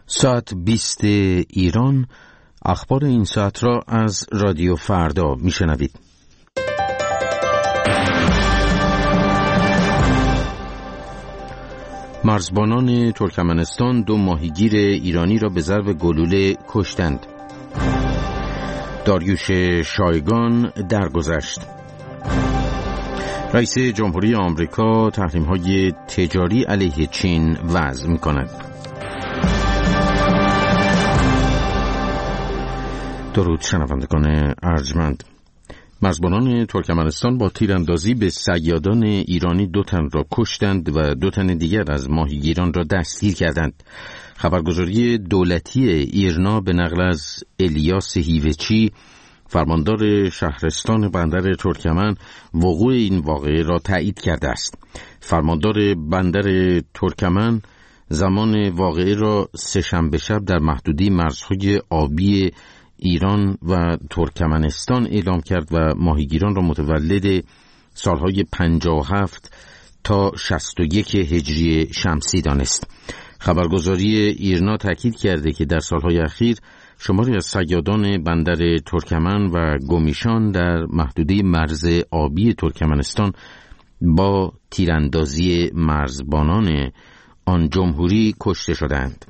ساعت 20 ایران. اخبار این ساعت را از رادیو فردا میشنوید. مرزبانان ترکمنستان 2 ماهیگیر ایرانی را به ضرب گلوله کشتند. داریوش شایگان درگذشت. رئیس جمهوری آمریکا تحریم‌های تجاری علیه چین وضع می‌کند. درود شنوندگان ارجمند. مرزبانان ترکمنستان با تیراندازی به صیادان ایرانی 2 تن را کشتند و 2 تن دیگر از ماهیگیران را دستگیر کردند. خبرگزاری دولتی ایرنا به نقل از الیاس هیوچی، فرماندار شهرستان بندر ترکمن، وقوع این واقعه را تایید کرده است. فرماندار بندر ترکمن زمان واقعه را سه‌شنبه شب در محدوده مرزهای آبی ایران و ترکمنستان اعلام کرد و ماهیگیران را متولد سالهای 57 تا 61 هجری شمسی دانست. خبرگزاری ایرنا تاکید کرده که در سالهای اخیر شماری از صیادان بندر ترکمن و گمیشان در محدوده مرز آبی ترکمنستان با تیراندازی مرزبانان آن جمهوری کشته شدند.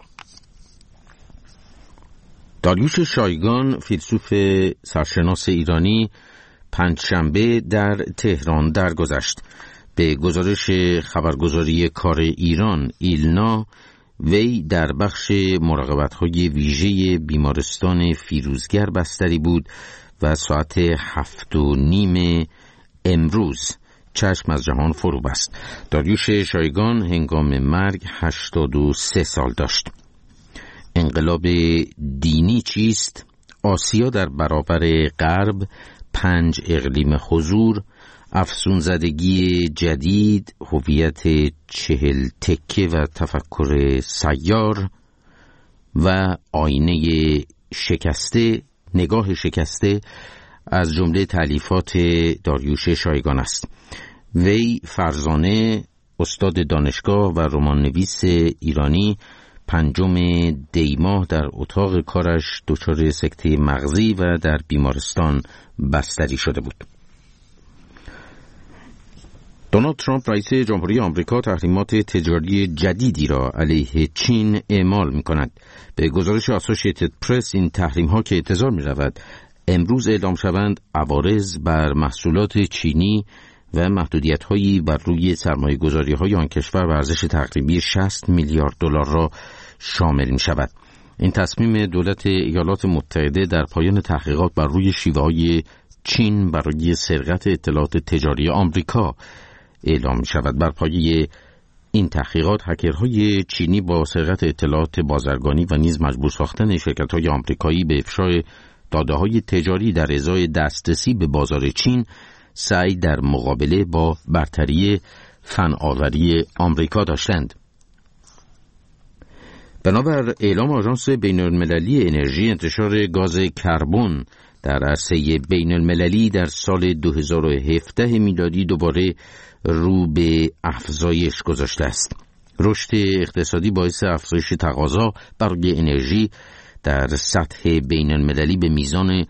داریوش شایگان، فیلسوف سرشناس ایرانی، پنجشنبه در تهران درگذشت. به گزارش خبرگزاری کار ایران ایلنا، وی در بخش مراقبت‌های ویژه بیمارستان فیروزگر بستری بود و ساعت 7:30 امروز چشم از جهان فرو بست. داریوش شایگان هنگام مرگ 83 سال داشت. انقلاب دینی چیست؟ آسیا در برابر غرب، 5 اقلیم حضور، افسونزدگی جدید، هویت 40 تکه و تفکر سیار و آینه شکسته، نگاه شکسته از جمله تألیفات داریوش شایگان است. وی فرزانه، استاد دانشگاه و رمان نویس ایرانی، 5 دی ماه در اتاق کارش دچار سکته مغزی و در بیمارستان بستری شده بود. دونالد ترامپ رئیس جمهوری آمریکا تحریمات تجاری جدیدی را علیه چین اعمال می‌کند. به گزارش آسوشیتد پرس، این تحریم‌ها که انتظار می‌رود امروز اعلام شوند، عوارض بر محصولات چینی و محدودیت‌هایی بر روی سرمایه‌گذاری‌های آن کشور به ارزش تقریبی 60 میلیارد دلار را شامل می‌شود. این تصمیم دولت ایالات متحده در پایان تحقیقات بر روی شیوه‌های چین برای سرقت اطلاعات تجاری آمریکا اعلام می‌شود. بر پایه این تحقیقات، هکرهای چینی با سرقت اطلاعات بازرگانی و نیز مجبور ساختن شرکت‌های آمریکایی به افشای داده‌های تجاری در ازای دسترسی به بازار چین، سعی در مقابله با برتری فناوری آمریکا داشتند. بنابر اعلام آژانس بین‌المللی انرژی، انتشار گاز کربن در عرصه بین‌المللی در سال 2017 میلادی دوباره رو به افزایش گذاشته است. رشد اقتصادی باعث افزایش تقاضا برای انرژی در سطح بین‌المللی به میزان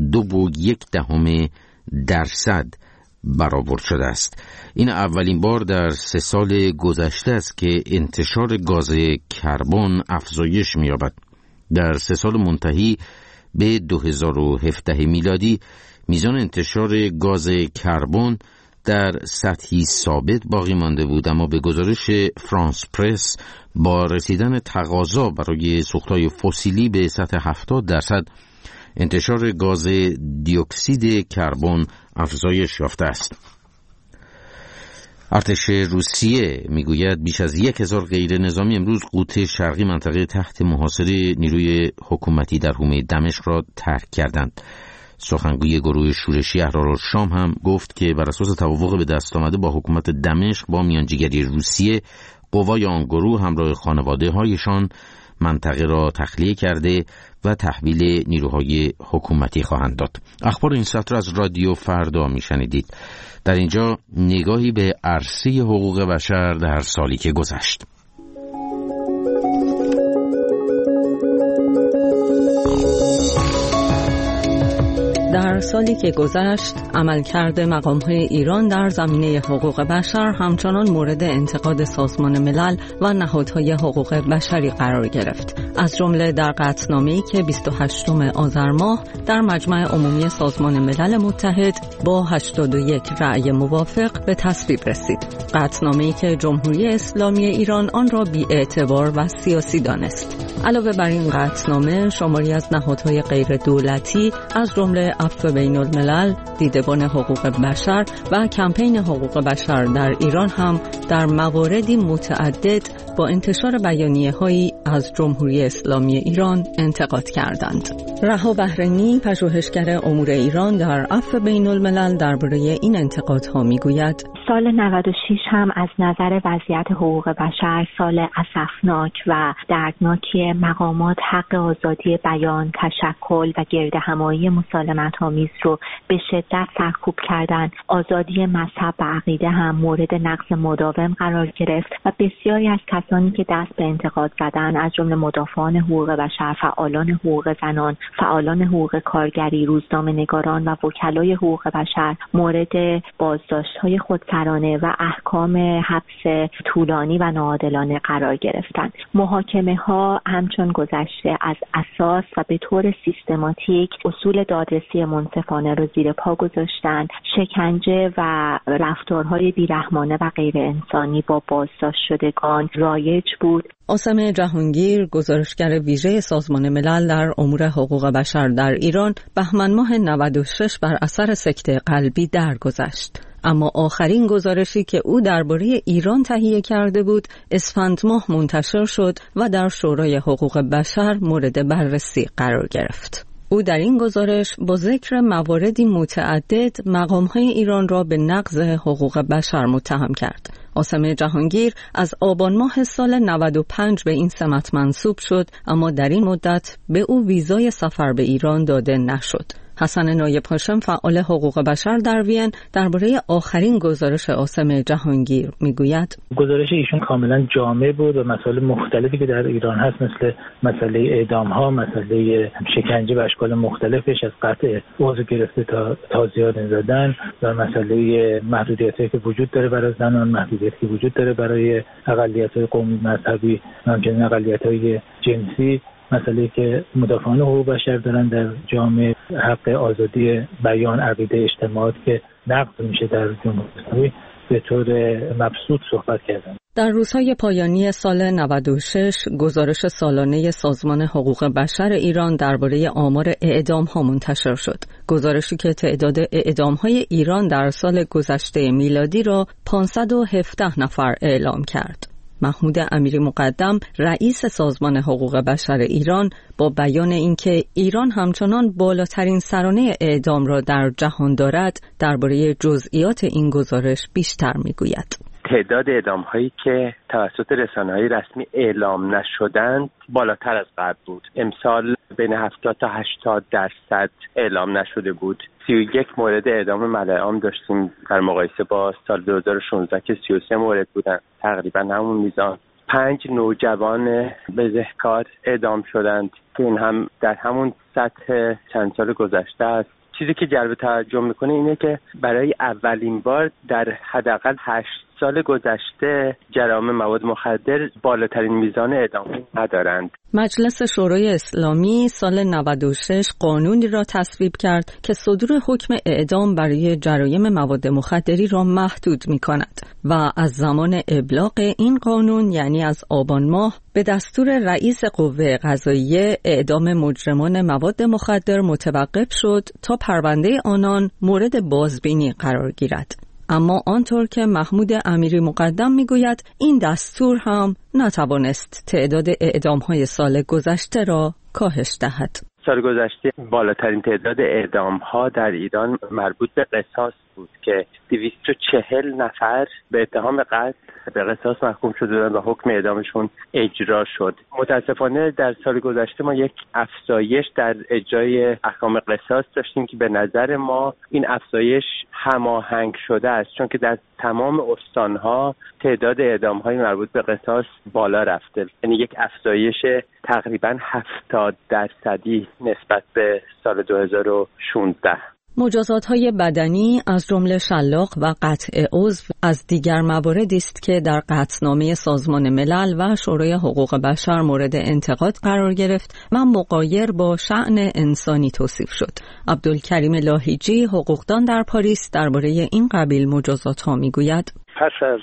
2.1% برآورد شده است. این اولین بار در 3 سال گذشته است که انتشار گاز کربن افزایش می‌یابد. در 3 سال منتهی به 2017 میلادی میزان انتشار گاز کربن در سطحی ثابت باقی مانده بود، اما به گزارش فرانس پرس با رسیدن تقاضا برای سوختهای فسیلی به سطح 70%، انتشار گاز دیوکسید کربن افزایش یافته است. ارتش روسیه میگوید بیش از 1000 غیر نظامی امروز قوط شرقی منطقه تحت محاصره نیروی حکومتی در حومه دمشق را ترک کردند. سخنگوی گروه شورشی احرارالشام هم گفت که بر اساس توافق به دست آمده با حکومت دمشق با میانجیگری روسیه، قوای آن گروه همراه خانواده‌هایشان منطقه را تخلیه کرده و تحویل نیروهای حکومتی خواهند داد. اخبار این ساعت را از رادیو فردا میشنیدید. در اینجا نگاهی به عرصه حقوق بشر در سالی که گذشت. در سالی که گذشت، عملکرد مقام‌های ایران در زمینه حقوق بشر همچنان مورد انتقاد سازمان ملل و نهادهای حقوق بشری قرار گرفت. از جمله در قطعنامه‌ای که 28 آذر ماه در مجمع عمومی سازمان ملل متحد با 81 رأی موافق به تصویب رسید. قطعنامه‌ای که جمهوری اسلامی ایران آن را بی‌اعتبار و سیاسی دانست. علاوه بر این قطعنامه، شماری از نهادهای غیر دولتی از جمله عفو بین الملل، دیدبان حقوق بشر و کمپین حقوق بشر در ایران هم در مواردی متعدد با انتشار بیانیه‌هایی از جمهوری اسلامی ایران انتقاد کردند. رها بحرینی، پژوهشگر امور ایران در عفو بین الملل، درباره این انتقادها میگوید: سال 96 هم از نظر وضعیت حقوق بشر سال اسفناک و دردناکی مقامات حق آزادی بیان، تشکل و گردهمایی مسالمت‌آمیز رو به شدت سرکوب کردند. آزادی مذهب و عقیده هم مورد نقض مداوم قرار گرفت و بسیاری از کسانی که دست به انتقاد زدند، از جمله مدافعان حقوق بشر، فعالان حقوق زنان، فعالان حقوق کارگری، روزنامه‌نگاران و وکلای حقوق بشر، مورد بازداشت‌های خودسرانه و احکام حبس طولانی و ناعادلانه قرار گرفتند. محاکمه‌ها همچون گذشته از اساس و به طور سیستماتیک اصول دادرسی منصفانه را زیر پا گذاشتند. شکنجه و رفتارهای بیرحمانه و غیر انسانی با بازداشت شدگان رایج بود. عاصم جهانگیر، گزارشگر ویژه سازمان ملل در امور حقوق بشر در ایران، بهمن ماه 96 بر اثر سکته قلبی درگذشت. اما آخرین گزارشی که او درباره ایران تهیه کرده بود، اسفند ماه منتشر شد و در شورای حقوق بشر مورد بررسی قرار گرفت. او در این گزارش با ذکر مواردی متعدد مقام‌های ایران را به نقض حقوق بشر متهم کرد. عاصم جهانگیر از آبان ماه سال 95 به این سمت منصوب شد، اما در این مدت به او ویزای سفر به ایران داده نشد. حسن نایب هاشم، فعال حقوق بشر در وین، درباره آخرین گزارش عاصم جهانگیر میگوید: گزارش ایشون کاملا جامع بود و مسائل مختلفی که در ایران هست، مثل مسئله اعدام‌ها، مسئله شکنجه و اشکال مختلفش، از قطع عضو گرفته تا تازیانه زدن، و مسئله محدودیت‌هایی که وجود داره برای زنان، محدودیتی که وجود داره برای اقلیت‌های قومی مذهبی، همچنین اقلیت‌های جنسی، مسئله که مدافعان حقوق بشر دارن در جامعه، حق آزادی بیان، عقیده، اجتماعات که نقض میشه در جمهوری اسلامی، به طور مبسوط صحبت کردن. در روزهای پایانی سال 96 گزارش سالانه سازمان حقوق بشر ایران درباره آمار اعدام‌ها منتشر شد. گزارشی که تعداد اعدام‌های ایران در سال گذشته میلادی را 517 نفر اعلام کرد. محمود امیری مقدم، رئیس سازمان حقوق بشر ایران، با بیان اینکه ایران همچنان بالاترین سرانه اعدام را در جهان دارد، درباره جزئیات این گزارش بیشتر میگوید. تعداد اعدام‌هایی که توسط رسانه‌های رسمی اعلام نشدند بالاتر از قبل بود. امسال بین 70 تا 80% اعلام نشده بود. 31 مورد اعدام ملعام داشتیم در مقایسه با سال 2016 که 33 مورد بودن، تقریبا همون میزان. 5 نوجوان بزهکار اعدام شدند که این هم در همون سطح چند سال گذشته است. چیزی که جلب توجه میکنه اینه که برای اولین بار در حداقل 8 سال گذشته جرائم مواد مخدر بالاترین میزان اعدام ندارند. مجلس شورای اسلامی سال 96 قانونی را تصویب کرد که صدور حکم اعدام برای جرایم مواد مخدری را محدود می‌کند و از زمان ابلاغ این قانون، یعنی از آبان ماه، به دستور رئیس قوه قضاییه اعدام مجرمان مواد مخدر متوقف شد تا پرونده آنان مورد بازبینی قرار گیرد. اما آنطور که محمود امیری مقدم میگوید، این دستور هم نتوانست تعداد اعدام‌های سال گذشته را کاهش دهد. سال گذشته بالاترین تعداد اعدام‌ها در ایران مربوط به قصاص بود که 240 نفر به اتهام قتل به قصاص محکوم شدند و حکم اعدامشون اجرا شد. متاسفانه در سال گذشته ما یک افزایش در اجرای احکام قصاص داشتیم که به نظر ما این افزایش هماهنگ شده است، چون که در تمام استانها تعداد اعدام‌های مربوط به قصاص بالا رفته، یعنی یک افزایش تقریباً 70% نسبت به سال 2016. مجازات‌های بدنی از جمله شلاق و قطع عضو از دیگر مواردی است که در قطعنامه سازمان ملل و شورای حقوق بشر مورد انتقاد قرار گرفت و مغایر با شأن انسانی توصیف شد. عبدالکریم لاهیجی، حقوقدان در پاریس، درباره این قبیل مجازات‌ها می‌گوید: پس از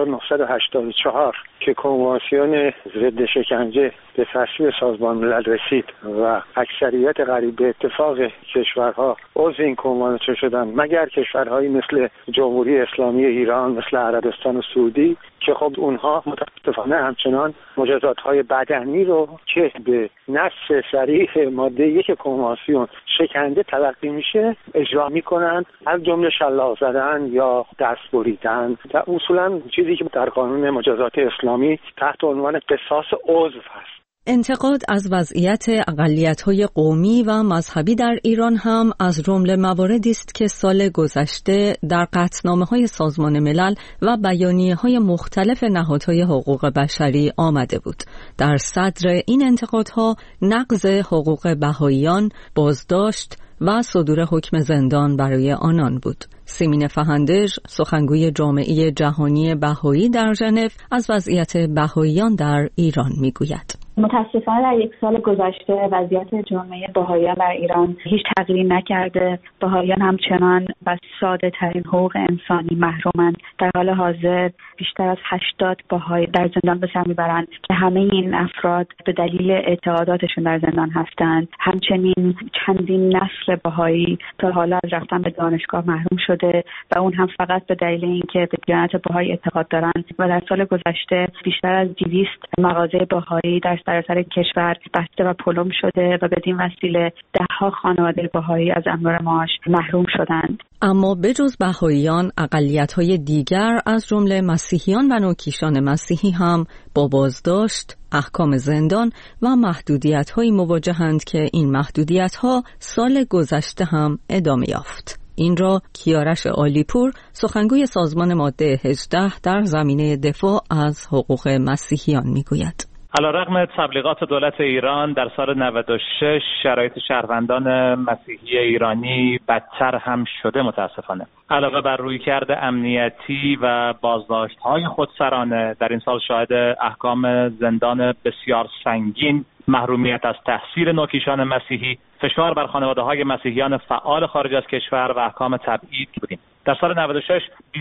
1984 که کنوانسیون ضد شکنجه به تصویب سازمان ملل رسید و اکثریت قریب به اتفاق کشورها عضو این کنوانسیون شدند، مگر کشورهایی مثل جمهوری اسلامی ایران، مثل عربستان و سعودی، که خب اونها متاسفانه همچنان مجازات‌های بدنی رو که به نص صریح ماده 1 کنوانسیون شکنجه تلقی میشه اجرا میکنند، از جمله شلاق زدن یا دست بریدن. اصولا چیزی که در قانون مجازات اسلامی تحت عنوان قصاص عضو هست. انتقاد از وضعیت اقلیت‌های قومی و مذهبی در ایران هم از جمله مواردی است که سال گذشته در قطعنامه‌های سازمان ملل و بیانیه‌های مختلف نهادهای حقوق بشری آمده بود. در صدر این انتقادها نقض حقوق بهائیان، بازداشت و صدور حکم زندان برای آنان بود. سیمین فهندژ، سخنگوی جامعه جهانی بهایی در ژنو، از وضعیت بهائیان در ایران میگوید: متاسفانه در یک سال گذشته وضعیت جامعه بهائیان در ایران هیچ تغییری نکرده. بهائیان همچنان از ساده ترین حقوق انسانی محرومند. در حال حاضر بیشتر از 80 بهایی در زندان به سر میبرند که همه این افراد به دلیل اعتقاداتشون در زندان هستند. همچنین چندین نسل بهایی تا حالا از رفتن به دانشگاه محروم شده و اون هم فقط به دلیل اینکه به دیانت بهایی اعتقاد دارند. و در سال گذشته بیشتر از 200 مغازه بهایی در سراسر کشور بسته و پلم شده و بدین وسیله ده‌ها خانواده بهایی از امرار معاش محروم شدند. اما بجز بهائیان، اقلیت‌های دیگر از جمله مسیحیان و نوکیشان مسیحی هم با بازداشت، احکام زندان و محدودیت‌هایی مواجهند که این محدودیت‌ها سال گذشته هم ادامه یافت. این را کیارش عالیپور، سخنگوی سازمان ماده 18 در زمینه دفاع از حقوق مسیحیان میگوید: علیرغم تبلیغات دولت ایران در سال 96 شرایط شهروندان مسیحی ایرانی بدتر هم شده. متاسفانه علاوه بر رویکرد امنیتی و بازداشت‌های خودسرانه، در این سال شاهد احکام زندان بسیار سنگین، محرومیت از تحصیل نوکیشان مسیحی، فشار بر خانواده‌های مسیحیان فعال خارج از کشور و احکام تبعید بودیم. در سال 96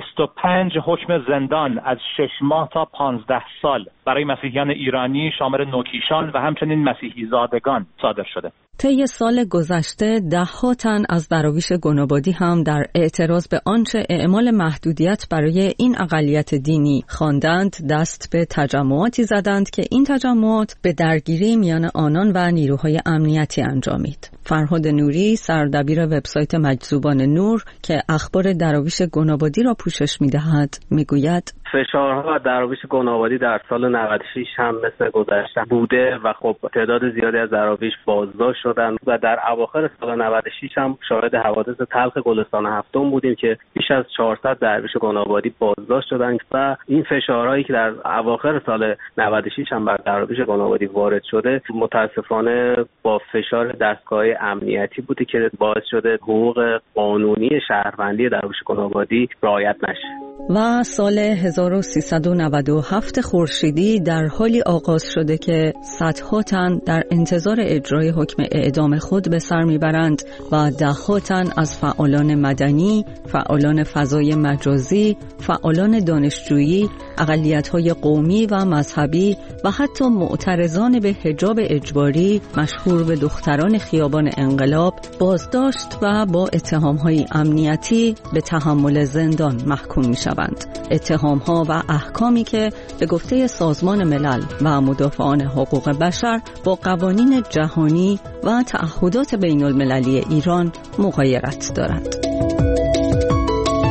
25 حکم زندان از 6 ماه تا 15 سال برای مسیحیان ایرانی شامل نوکیشان و همچنین مسیحی زادگان صادر شده. طی سال گذشته 10 تن از دراویش گنابادی هم در اعتراض به آنچه اعمال محدودیت برای این اقلیت دینی خواندند دست به تجمعاتی زدند که این تجمعات به درگیری میان آنان و نیروهای امنیتی انجامید. فرهاد نوری، سردبیر وبسایت مجذوبان نور که اخبار دراویش گنابادی را پوشش می‌دهد، میگوید: فشارها دراویش گنابادی در سال 96 هم مثل گذشته بوده و خب تعداد زیادی از دراویش بازداشت شدند و در اواخر سال 96 هم شاهد حوادث تلخ گلستان هفتم بودیم که بیش از 400 درویش گنابادی بازداشت شدند و این فشارهایی که در اواخر سال 96 هم بر دراویش گنابادی وارد شده متاسفانه با فشار دستگاه امنیتی بوده که باعث شده حقوق قانونی شهروندی دراویش گنابادی رعایت نشه. و سال 1397 خورشیدی در حالی آغاز شده که صدها تن در انتظار اجرای حکم اعدام خود به سر میبرند و 10 تن از فعالان مدنی، فعالان فضای مجازی، فعالان دانشجویی، اقلیت‌های قومی و مذهبی و حتی معترضان به حجاب اجباری مشهور به دختران خیابان انقلاب بازداشت و با اتهام‌های امنیتی به تحمل زندان محکوم می‌شوند. اتهام‌ها و احکامی که به گفته سازمان ملل و مدافعان حقوق بشر با قوانین جهانی و تعهدات بین‌المللی ایران مغایرت دارد.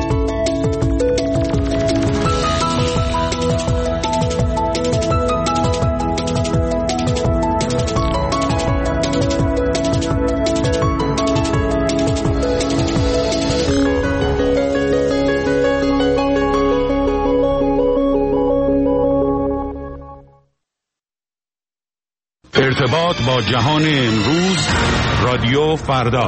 ارتباط با جهان امروز، رادیو فردا.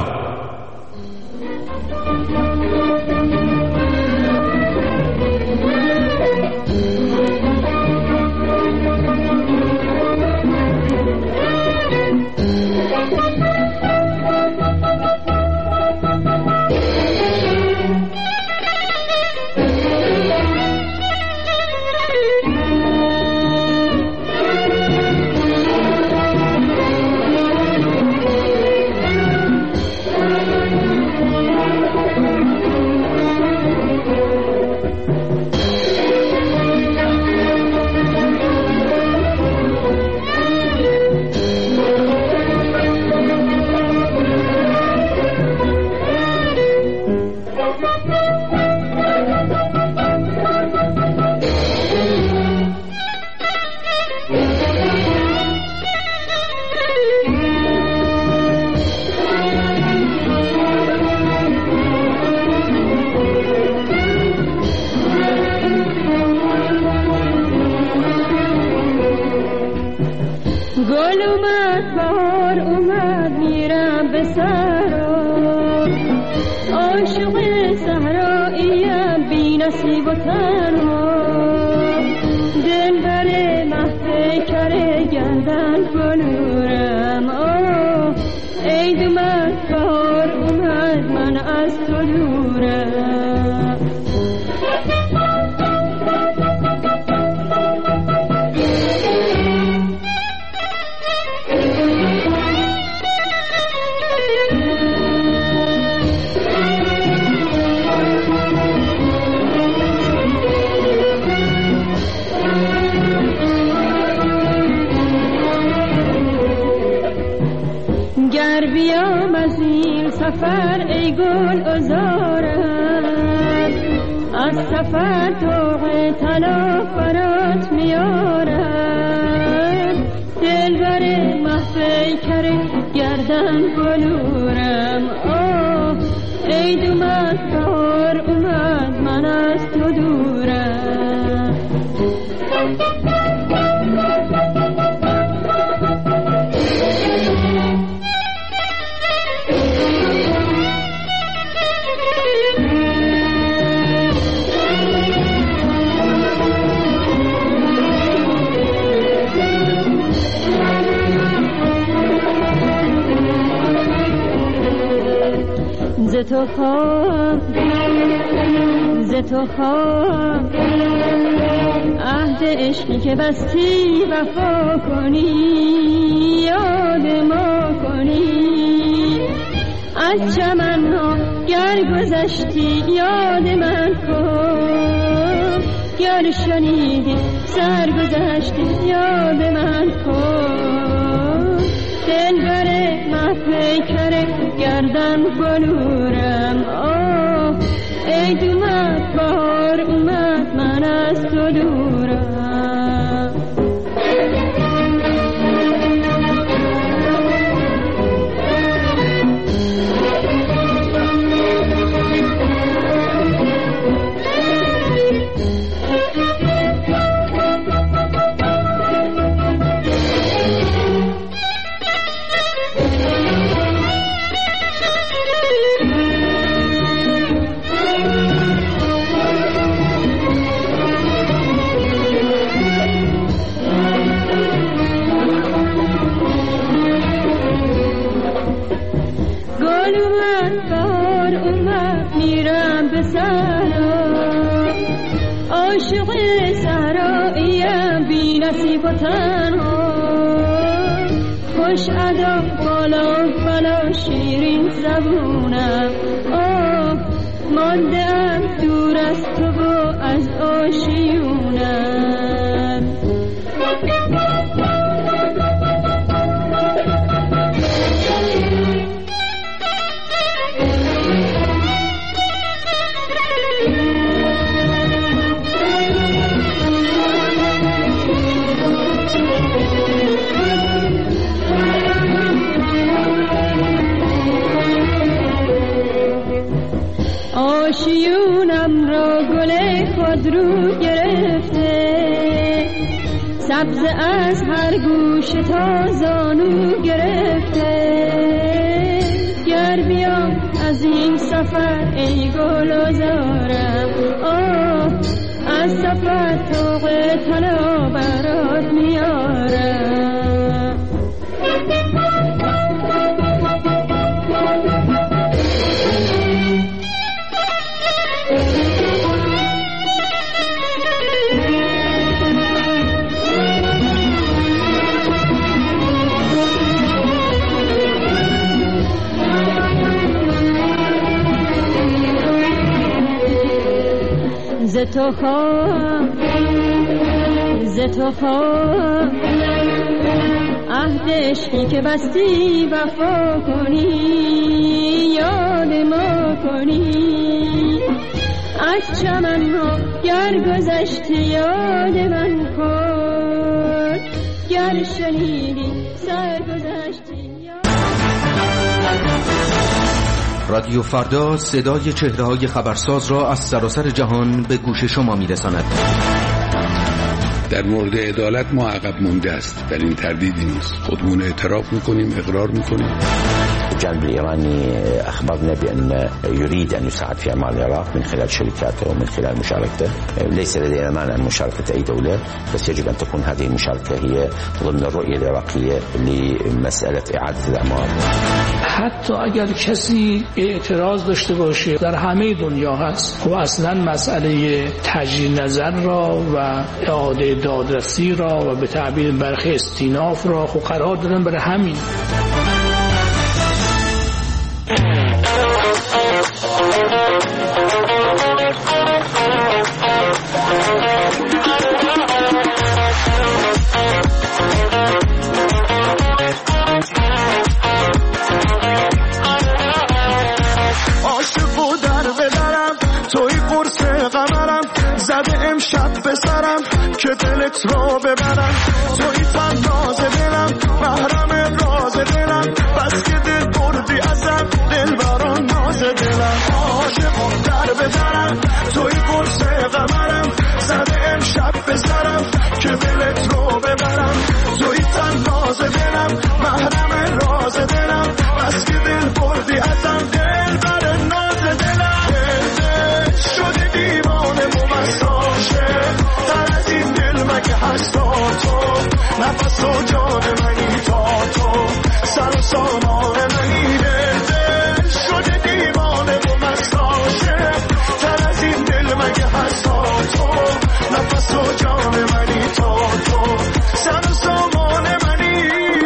سفر ای گل ازارم، از سفر توق طلا فرات میارم، دلبر محفیکر گردن بلورم. آه ای دومت بهار اومد من از تو دورم. ز تو خواهم عهد عشقی که بستی وفا کنی، یاد ما کنی. از چمن‌ها گر گذشتی یاد من کن، گر شنیدی سر گذشتی یاد من کن. دلبر محفیکر گردن بلورم. آه ای دومت بهار اومد من از تو دورم. عاشق صحراییم بی نصیب و تنها، خوش ادا بالا بالا شیرین زبونم. آه ماندم دور از تو و از آشیونم. آشیونم را گل خود رو گرفته، نبض از هر گوش تا زانو گرفته گر بیام از این سفر ای گل و زارم از سفر طوق طلا برات میارم ز تو خواهم عهد عشقی که بستی وفا کنی یاد ما کنی از چمن ها گر گذشتی یاد من کن گر شنیدی سر گذشتی رادیو فردا صدای چهره‌های خبرساز را از سراسر جهان به گوش شما می‌رساند. در مورد عدالت ما عقب مونده است، در این تردیدی نیست. خودمون اعتراف می‌کنیم، اقرار می‌کنیم. الجانب الإيراني أخبرنا بأن يريد أن يساعد في أعمال العراق من خلال شركاته ومن خلال مشاركته. ليس لدينا مانع من مشاركة أي دولة، بس يجب أن تكون هذه المشاركة هي ضمن الرؤية العراقية لمسألة إعادة الأعمار. حتی اگر کسی اعتراض داشته باشه در همه دنیا هست و اصلا مسئله تجدید نظر را و اعاده دادرسی را و به تعبیر برخی استیناف را خب قرار دادن برای همین. بسرم که دلت رو ببرم توی فناز دلم محرم راز دلم بس که دل بردی ازم دل بران ناز دلم عاشقم در بدرم توی قرص قمرم زده امشب بسرم که دلت رو ببرم توی فناز دلم محرم راز دلم بس که دل بردی ازم دل بران ناز دلم دل شده دیوانه ممستاشه که هستا تو نفس و جان منی تا تو سر و سامان منی دل شده دیوانه و مستاشه تر از این دل مگه هستا تو نفس و جان منی تا تو سر و سامان منی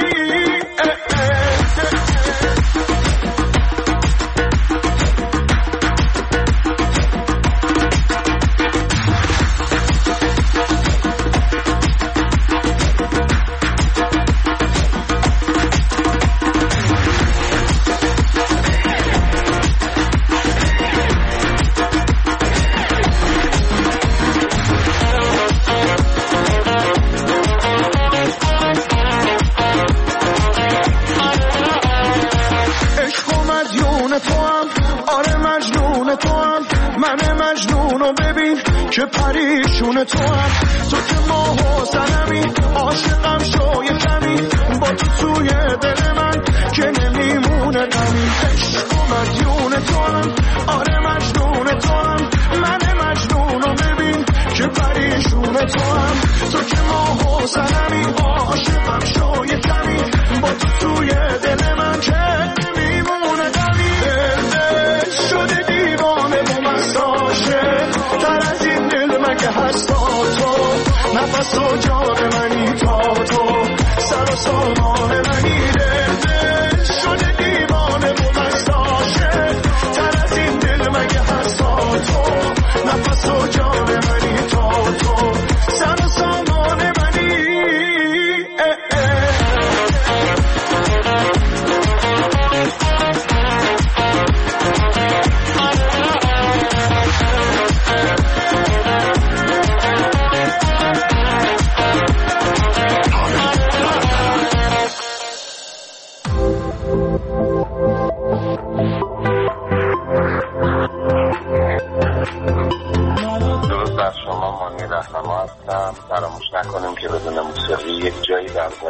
که پریشون تو هم تو که ماه و زنمی عاشقم شو یه کمی با تو توی دل من که نمیمونه غمی عشق و مدیون تو هم آره مجنون تو هم من مجنون رو ببین که پریشون تو هم تو که ماه و زنمی عاشقم شو یه کمی با تو توی دل من که نمیمونه غمی دل شده دیوانه و مستاشه تر از این دل مگه هستا تو نفس و جان منی تا تو سر و سامان منی دل شده دیوانه و مستاشه تر از این دل مگه هستا تو نفس و جان منی تا تو سر و سامان منی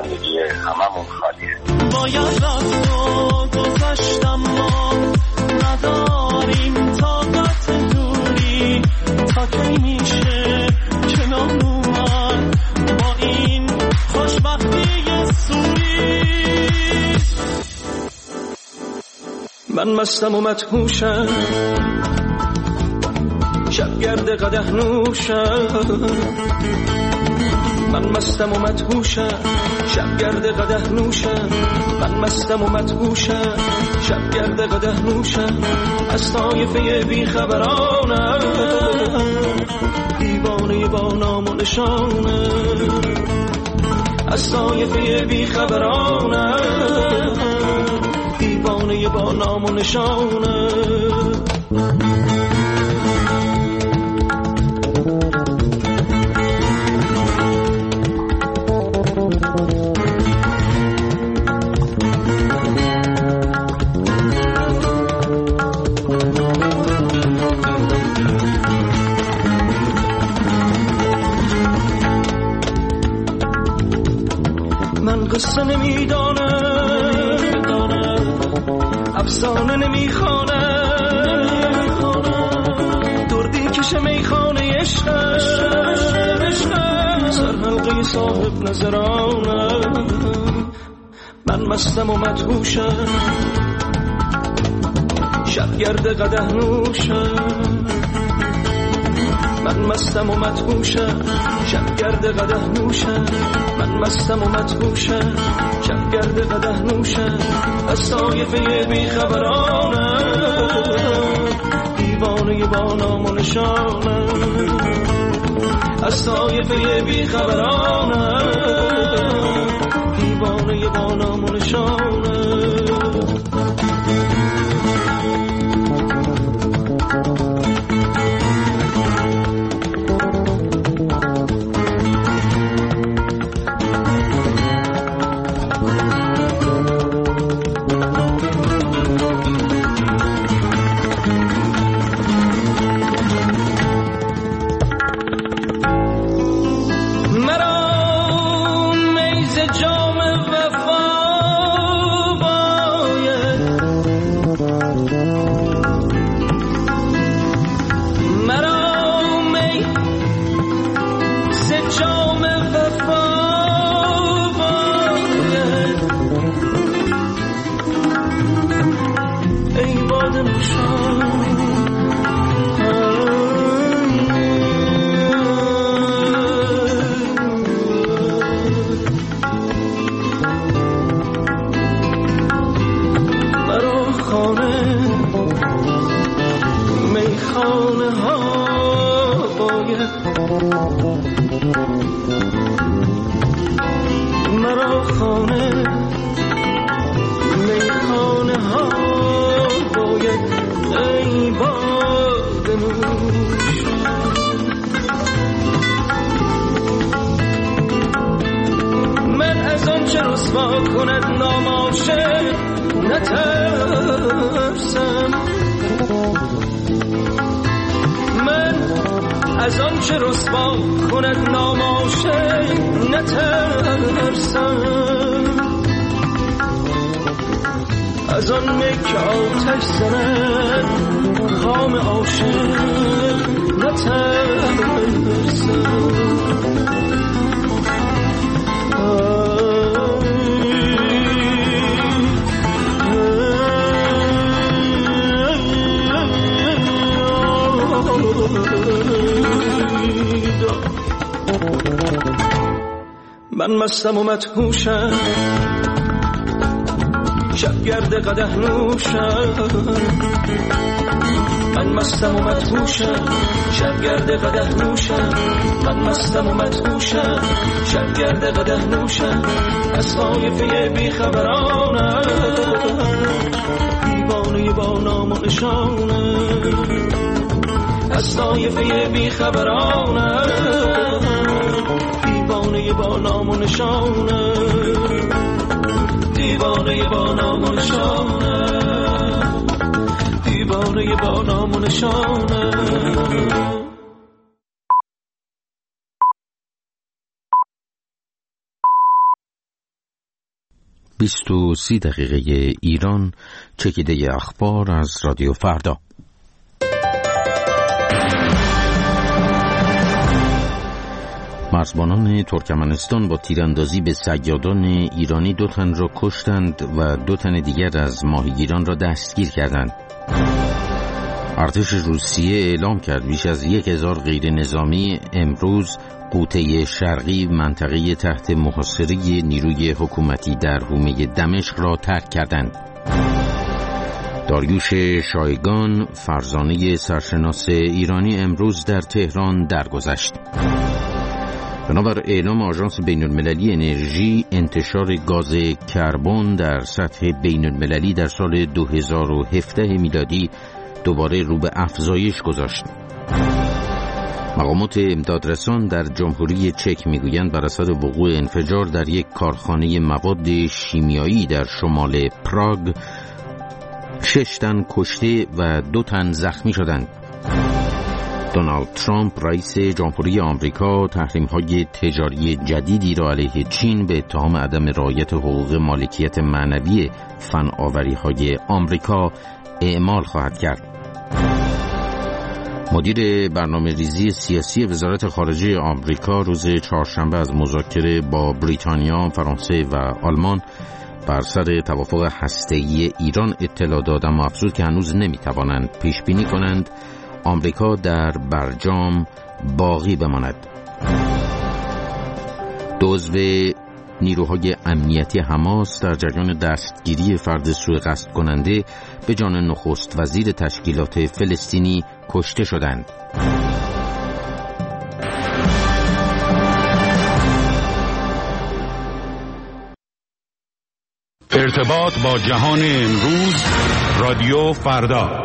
زندگی هممون خالیه. باید رفت و گذشتم ما نداریم طاقت دوری تا کی میشه کنار اومد با این خوشبختی سوری. من مستم و مدهوشم شبگرد قدح نوشم. من مستم و مدهوشم شبگرد قدح نوشم. من مستم و مدهوشم شبگرد قدح نوشم. از طایفه بیخبرانم دیوانه با نام و نشانم. از طایفه بیخبرانم دیوانه با نام و نشانم. من قصه نمیدانم افسانه نمیخوانم دردی کش میخانه عشقم سر حلقه صاحب نظرانم. من مستم و مدهوشم شبگرد قدح نوشم. من مستم و مدهوشم شبگرد قدح نوشم. من مستم و مدهوشم شبگرد قدح نوشم. از طایفه بیخبرانم دیوانه با نام و نشانم. از طایفه بیخبرانم دیوانه با نام و نشانم. از آن چه رسوا کند ناماشی نترسم. از آن می که آتش زند خام عاشق نترسم. من مستم و مدهوشم شبگرد قدح نوشم. من مستم و مدهوشم شبگرد قدح نوشم. من مستم و مدهوشم شبگرد قدح نوشم. از طایفه بیخبرانم دیوانه با نام و نشانم. از طایفه بیخبرانم دیوانه با نام و نشانم. دیوانه با نام و نشانم. دیوانه با نام و نشانم. 20:30 ایران. چکیده اخبار از رادیو فردا. مرزبانان ترکمنستان با تیراندازی به صیادان ایرانی 2 تن را کشتند و 2 تن دیگر از ماهیگیران را دستگیر کردند. ارتش روسیه اعلام کرد بیش از 1000 غیر نظامی امروز غوطه شرقی منطقه تحت محاصره نیروی حکومتی در حومه دمشق را ترک کردند. داریوش شایگان، فرزانه سرشناس ایرانی، امروز در تهران درگذشت. بنابر اعلام آژانس بین‌المللی انرژی، انتشار گاز کربن در سطح بین‌المللی در سال 2017 میلادی دوباره رو به افزایش گذاشت. مقامات امدادرسان در جمهوری چک میگویند بر اثر وقوع انفجار در یک کارخانه مواد شیمیایی در شمال پراگ 6 تن کشته و 2 تن زخمی شدند. دونالد ترامپ رئیس جمهوری آمریکا تحریم‌های تجاری جدیدی را علیه چین به اتهام عدم رعایت حقوق مالکیت معنوی فناوری‌های آمریکا اعمال خواهد کرد. مدیر برنامه‌ریزی سیاسی وزارت خارجه آمریکا روز چهارشنبه از مذاکره با بریتانیا، فرانسه و آلمان بر سر توافق هسته‌ای ایران اطلاع داد، اما افزود که هنوز نمی‌توانند پیش‌بینی کنند آمریکا در برجام باقی بماند. عضو نیروهای امنیتی حماس در جریان دستگیری فرد سوء قصد کننده به جان نخست وزیر تشکیلات فلسطینی کشته شدند. ارتباط با جهان امروز، رادیو فردا.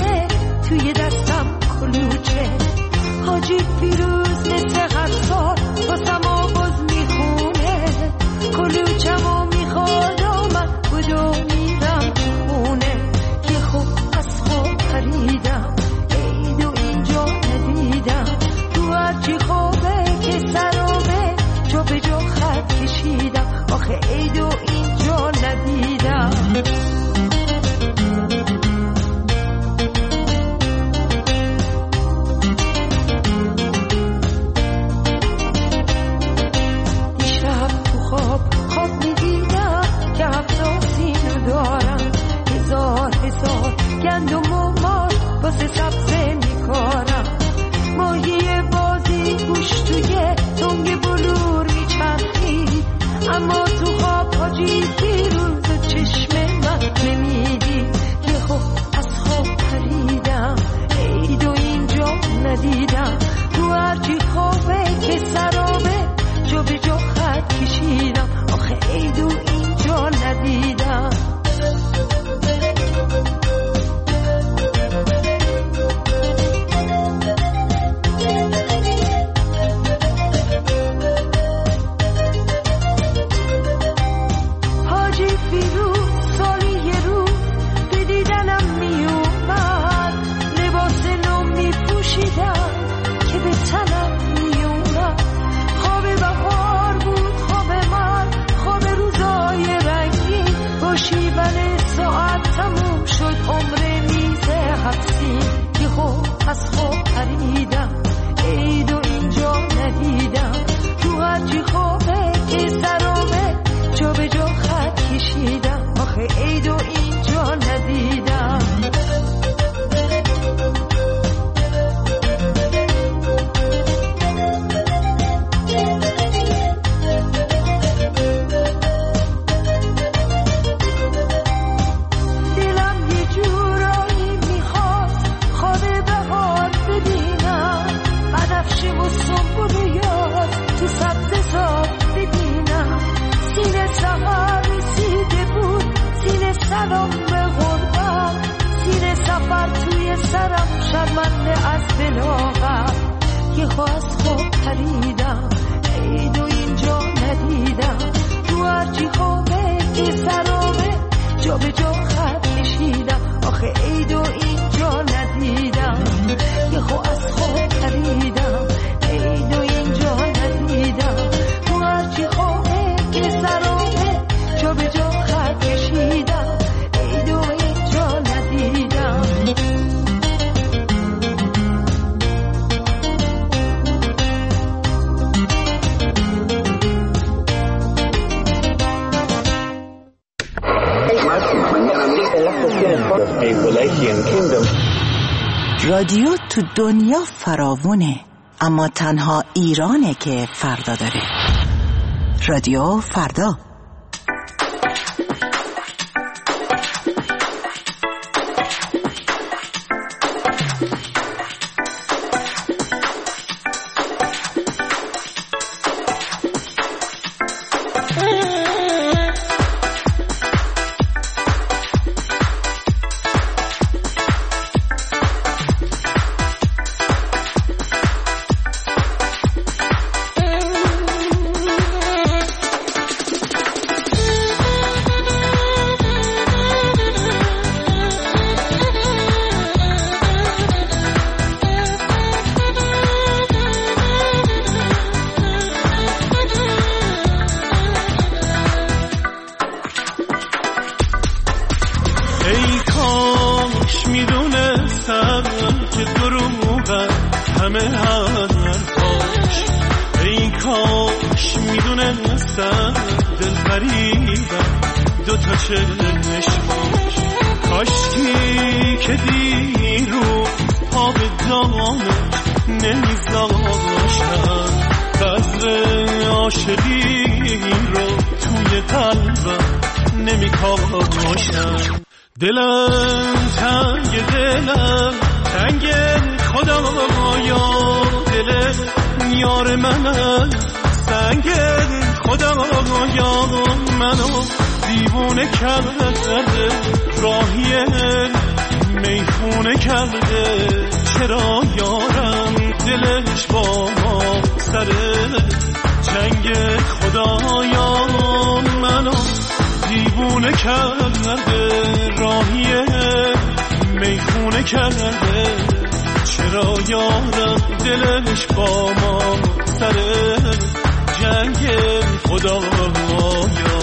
توی دستم کلوچه حاجی فیروز مثل هر سال شرمنده از بلاغم یه خواست خوب پریدم عیدو اینجا ندیدم تو هرچی خوبه که سرابه جا به جا خط کشیدم آخه عیدو اینجا ندیدم یه خواست خوب پریدم عیدو اینجا ندیدم تو هرچی خوبه که سرابه جا به جا خط کشیدم عیدو اینجا ندیدم رادیو تو دنیا فراوونه اما تنها ایرانه که فردا داره. رادیو فردا. دلم تنگ خدایا دل یار من سنگ خدایا منو دیوونه کرده راهی میخونه کرده چرا یارم دلش با ما سر جنگ خدایا منو دیوونه کرده راهی میخونه کرده چرا یارم دلش با ما سر جنگ خدایا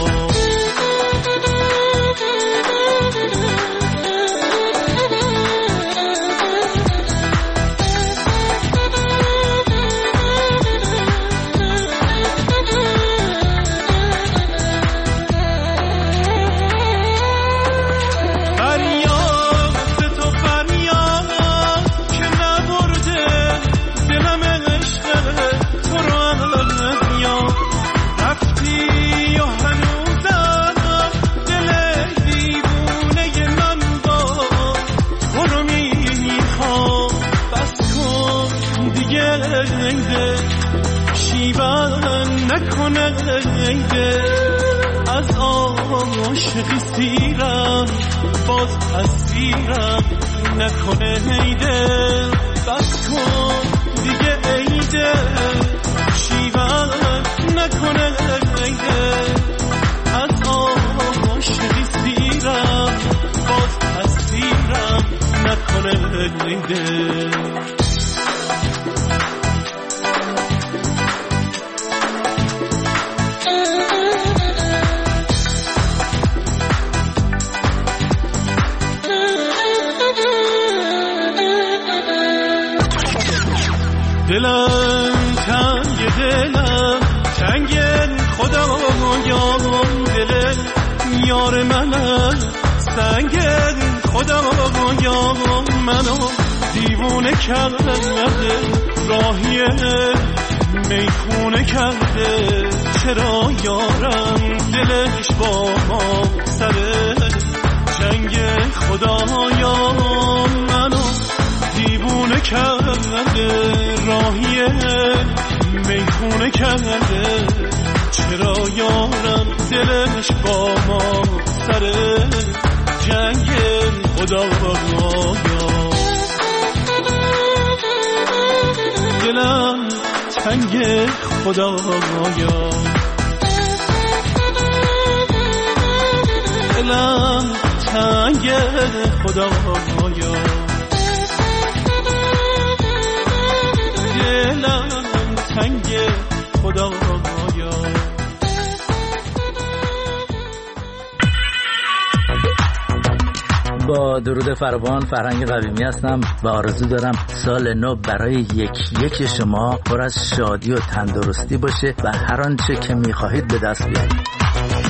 از عاشقی سیرم باز اسیرم نکنه ایده بس کن دیگه ایده شیون نکنه ایده از عاشقی سیرم باز اسیرم نکنه ایده دلم تنگ خدایا دل یار من سنگ خدایا منو دیوونه کرده راهی میخونه کرده چرا یارم دلش با ما سر جنگ خدایا منو دیوونه کرده راهی میخونه کرده چرا یارم دلش با ما سر جنگ خدایا تنگ خدایا، دلم تنگ خدایا، دلم تنگ خدایا. با درود فراوان، فرهنگ قویمی هستم و آرزو دارم سال نو برای یک شما پر از شادی و تندرستی باشه و هر آنچه که می‌خواهید به دست بیارید.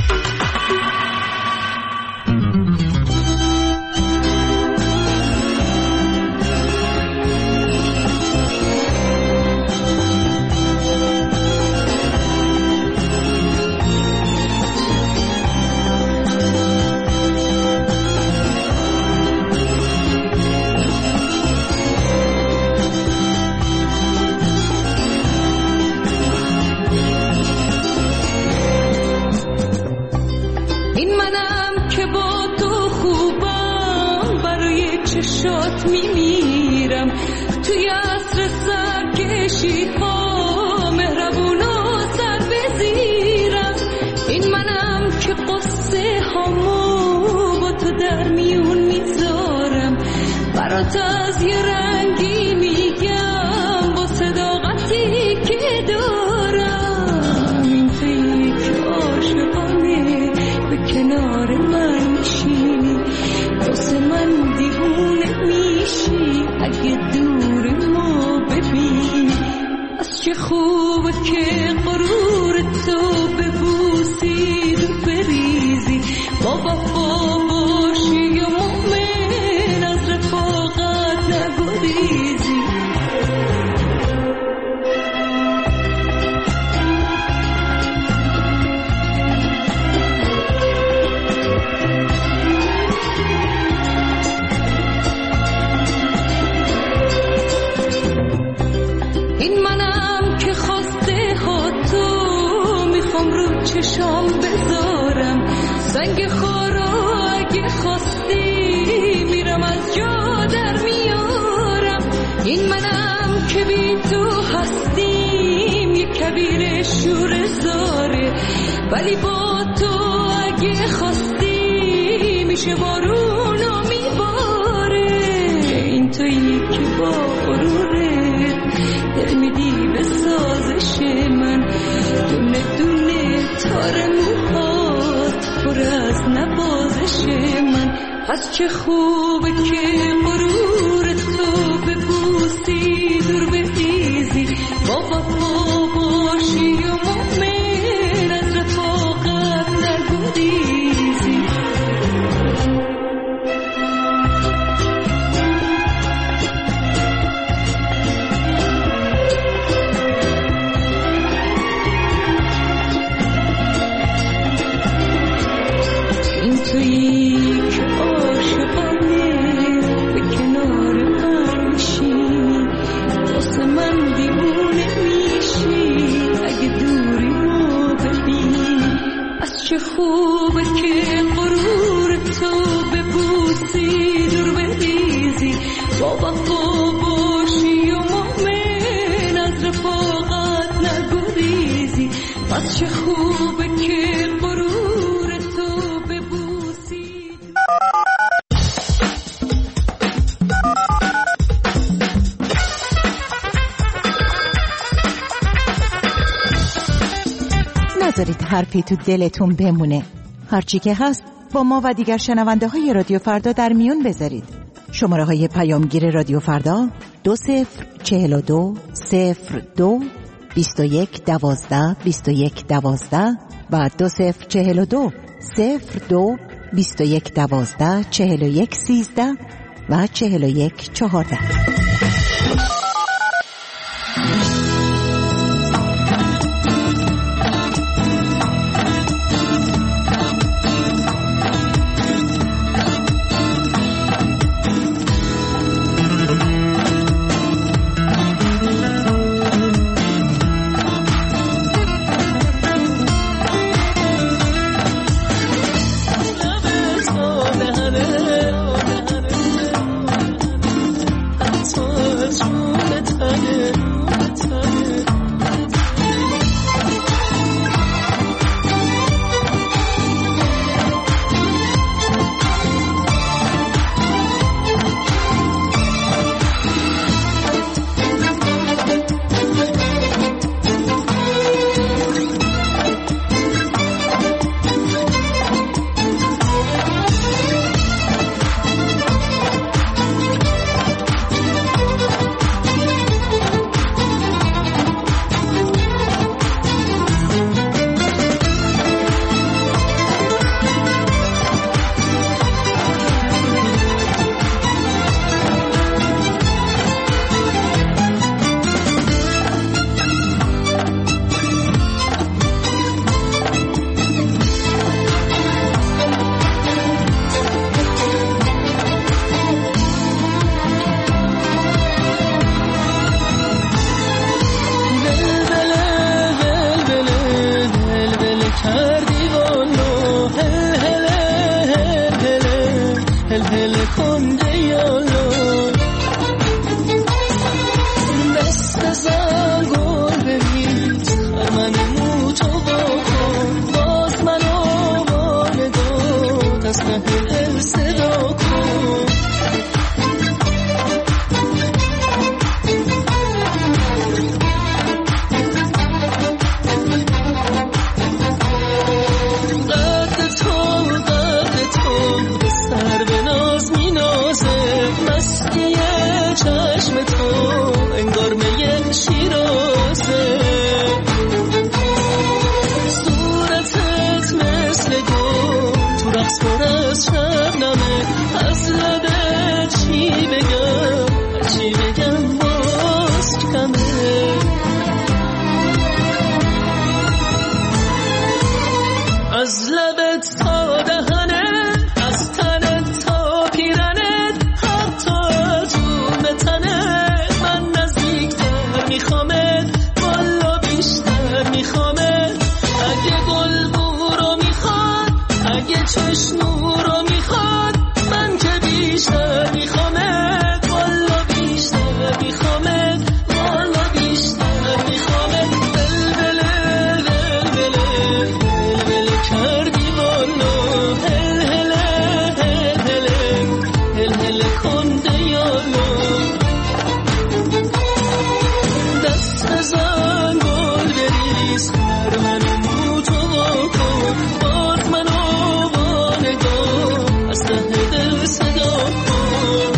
ولی با تو اگه خواستی میشه بارونو میباره، این تویی که با غروره دل میدی به سازش من، دونه دونه تار موهات پر از نوازش من. پس چه خوبه که غرور تو ببوسی دور بریزی، با وفا باشی و مؤمن از رفاقت نگریزی. این تویی که عاشقانه به کنار من میشی، واسه من دیوونه میشی اگه دوری رو ببینی. از چه خوبه که غرور تو ببوسی دور بریزی، با وفا باشی و مؤمن از رفاقت نگریزی. از چه خوبه که غرور تو ببوسی. نذارید حرفی تو دلتون بمونه. هرچی که هست با ما و دیگر شنونده های رادیو فردا در میون بذارید. شماره های پیامگیر رادیو فردا 2042 02 21 12 21 12 و 2042 02 21 12 41 13 و 41 14. کردی والو هل هل هل هل هل هل کنده یالو دست زن گل بریز خرمن موتو بکن باز منو وارداد از ته دل صدا کن چشم تو انگار میه شیرازه صورتت مثل گل تو رقص پر از شبنمه از لبت چی بگم باز کمه از لبت تا دهنه از تنت تا پیرنت من نزدیکتر میخوامت والا بیشتر میخوامت اگه گل بورو میخواد اگه چشمو رو میخواد من که بیشتر میخوامت والا بیشتر میخوامت والا بیشتر میخوامت بلبله بلبله بلبله کردی والا هل هل هل هل هل هل کنده یالو زن گل بریز خرمن موتو بکن باز منو وانگاه از ته دل صدا کن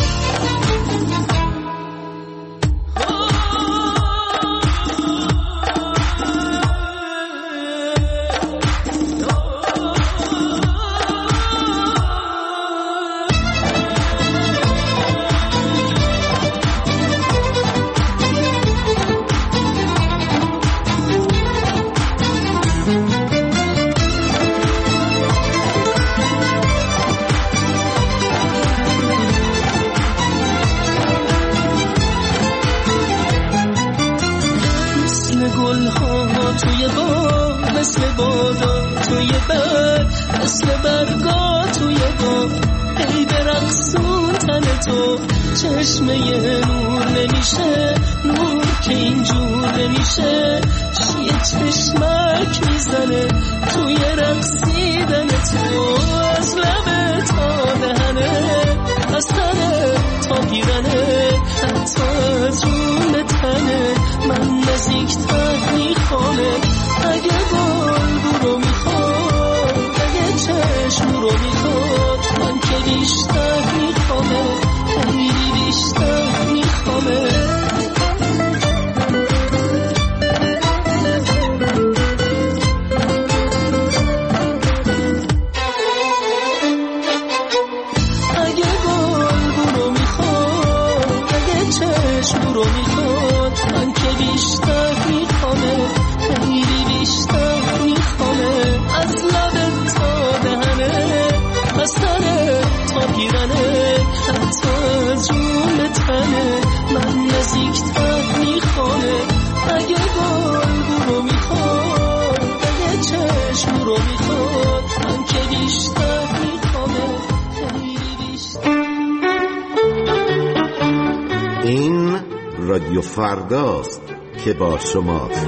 توی باغ مثل بادا توی برگ مثل برگا توی باغ ای برقصون تن تو چشمه نور نمیشه نور که اینجور نمیشه یه چشمک میزنه توی رقصیدن تو از لبه تا دهنه از تنه تا پیرنه حتی از جون تنه من نزدیکتر میخوامه اگه گل بورو میخواد اگه چشم رو میخواد من که بیشتر میخوامه خیلی بیشتر میخوامه رو میخواد من که بیشتر میخوامه خیلی بیشتر میخوامه از لبت تا دهنه از تنه تا پیرنه حتی جون تنه من نزدیکتر میخوامه اگه گل رو میخواد اگه چشم رو میخواد من که بیشتر میخوامه خیلی بیشتر. این رادیو فرداست که با شماست.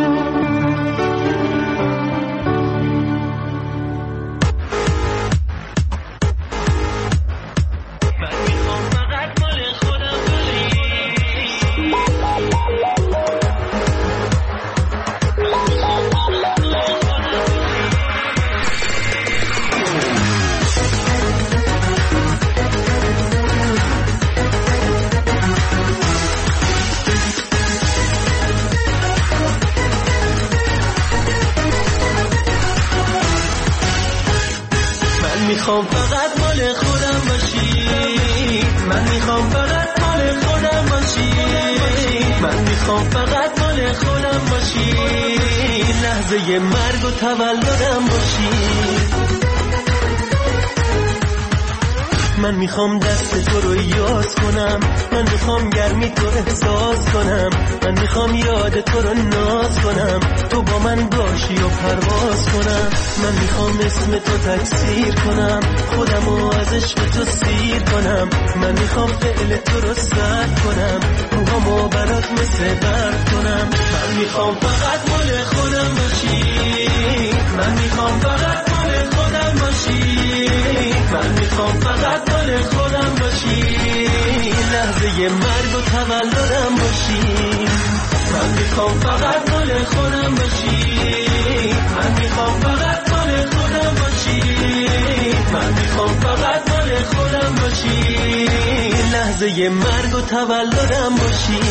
میخوام فقط مال خودم باشی من میخوام فقط مال خودم باشی من میخوام فقط مال خودم باشی لحظه مرگ و تولدم باشی من میخوام دست تو رو یاد کنم، من میخوام گرمی تو احساس کنم، من میخوام یاد تو رو ناز کنم، تو با من باشی و پرواز کنم. من میخوام اسم تو تکثیر کنم، خودمو از عشق تو سیر کنم. من میخوام فعل تو رو سرد کنم، روحامو برات مثل برد کنم. من میخوام فقط مال خودم باشی، من میخوام فقط مال خودم باشی، من میخوام فقط مال خودم باشی، لحظه مرگ و تولدم باشی. من میخوام فقط مال خودم باشی، من میخوام فقط مال خودم باشی، من میخوام فقط مال خودم باشی، لحظه مرگ و تولدم باشی.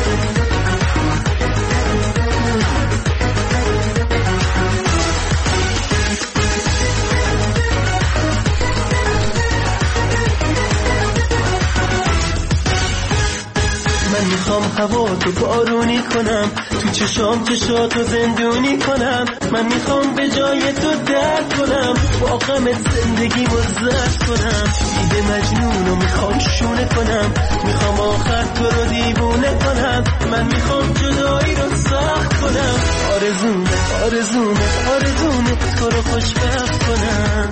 من میخوام هوا تو بارونی کنم، تو چشام چشاتو زندونی کنم. من میخوام به جای تو درد کنم، با غمت زندگیمو زرد کنم. دیده مجنونو میخوام شونه کنم، میخوام آخر تو رو دیوونه کنم. من میخوام جدایی رو سخت کنم، آرزومه آرزومه آرزومه تو رو خوشبخت کنم.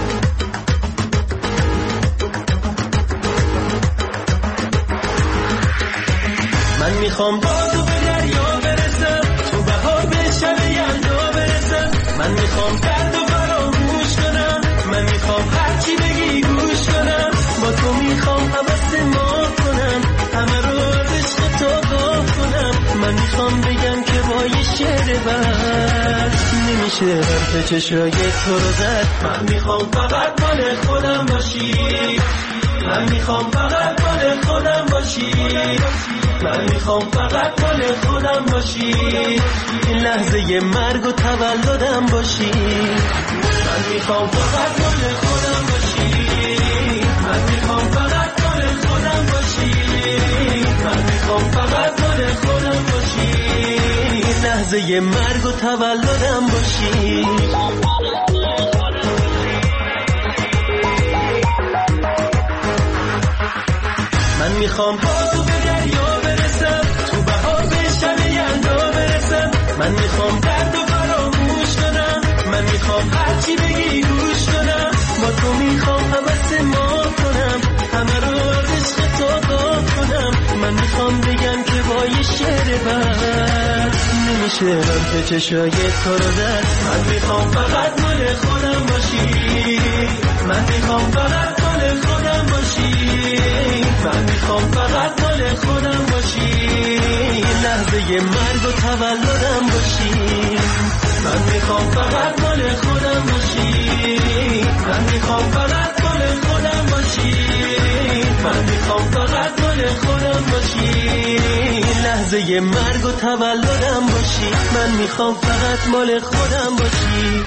من میخوام با تو به دریا برسم، تو بهار به شب یلدا برسم. من میخوام درد و فراموش کنم، من میخوام هرچی بگی گوش کنم. با تو میخوام حوض ما کنم، همه رو از عشق تو گاف کنم. من میخوام بگم که با یه شعر بر نمیشه حرف چشای تو رو زد. من میخوام فقط مال خودم باشی، من میخوام فقط مال خودم باشی، من میخوام فقط مال خودم باشی، این لحظه مرگ و تولدم باشی. من میخوام فقط مال خودم باشی، من میخوام فقط مال خودم باشی، من میخوام فقط مال خودم باشی، این لحظه مرگ و تولدم باشی. من میخوام با تو به دریا برسم، تو بهار به شب یلدا برسم. من میخوام درد و فراموش کنم، من میخوام هرچی بگی گوش کنم. با تو میخوام حوض ما کنم، همه رو از عشق تو گاف کنم. من میخوام بگم که با یه شعر بر نمیشه حرف چشای تو رو زد. من میخوام فقط مال خودم باشی، من میخوام فقط مال خودم باشی، من میخوام فقط مال خودم باشی، لحظه مرگ و تولدم باشی. من میخوام فقط مال خودم باشی، من میخوام فقط مال خودم باشی، من میخوام فقط مال خودم باشی، لحظه مرگ و تولدم باشی. من میخوام فقط مال خودم باشی.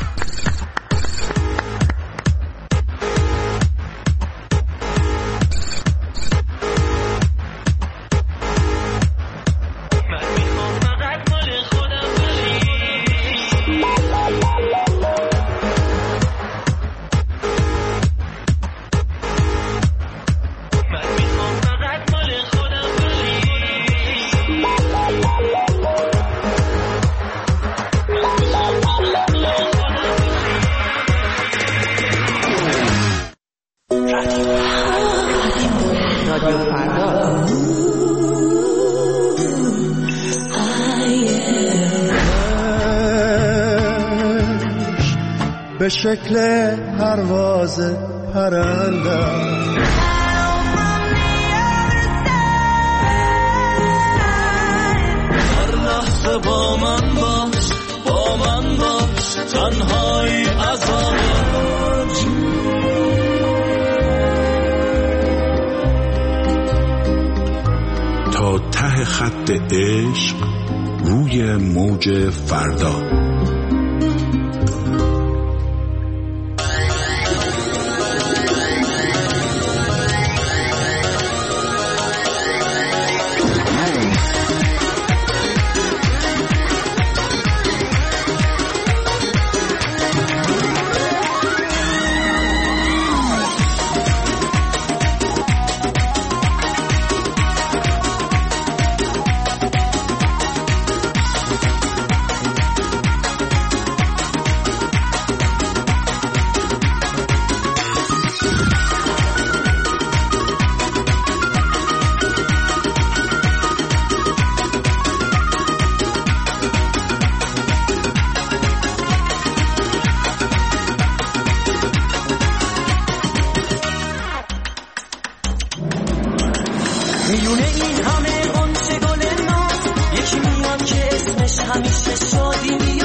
به شکل پرواز پرندم هر لحظه با من باش، با من باش، تنهایی عذابش. تا ته خط عشق روی موج فردا. این همه غنچه گل ناز، یکی میاد که اسمش همیشه شادی